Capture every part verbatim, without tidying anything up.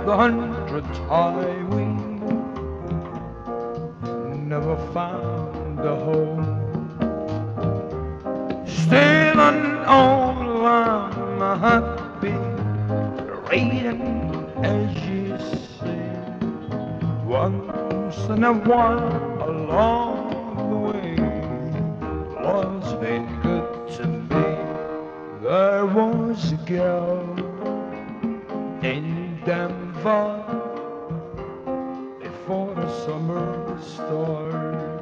the hundredth highway, never found a home. Still unknown, I'm happy, reading as you say. Once in a while along the way, love's been good to me. There was a girl in Denver before the summer started.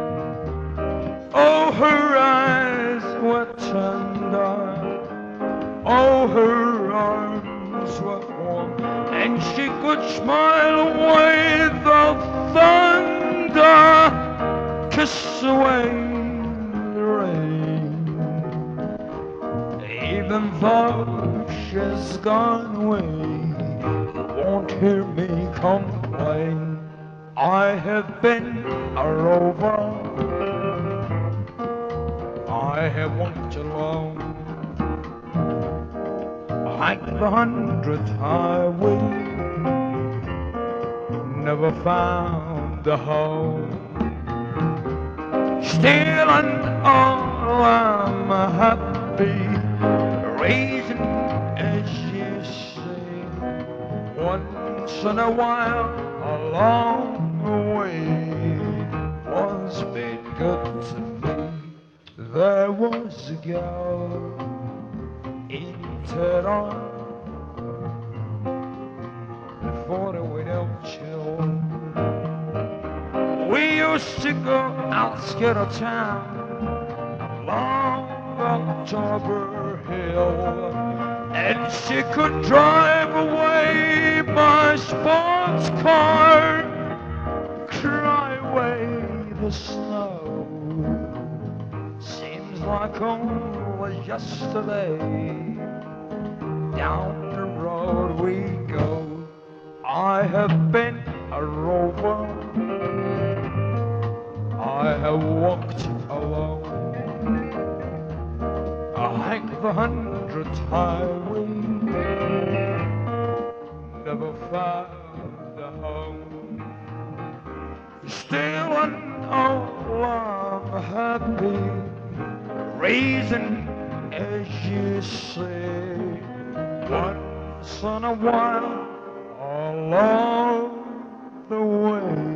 Oh, her eyes were tender, oh, her arms were warm, and she could smile away the thunder, kiss away the rain. Even though she's gone away, you won't hear me complain. I have been a rover, I have walked alone, like the hundredth highway, never found a home. Still and all I'm happy, raising as you say. Once in a while along the way, one's been good to me. There was a girl in Tehran before the winter chill. We used to go outskirts of town along October Hill, and she could drive away my sports car, cry away the snow. Seems like only yesterday. Down the road we go. I have been a rover, I have walked alone, I hiked the hundredth highway, never found a home. Still and all I'm happy, raising as you say. Once in a while along the way.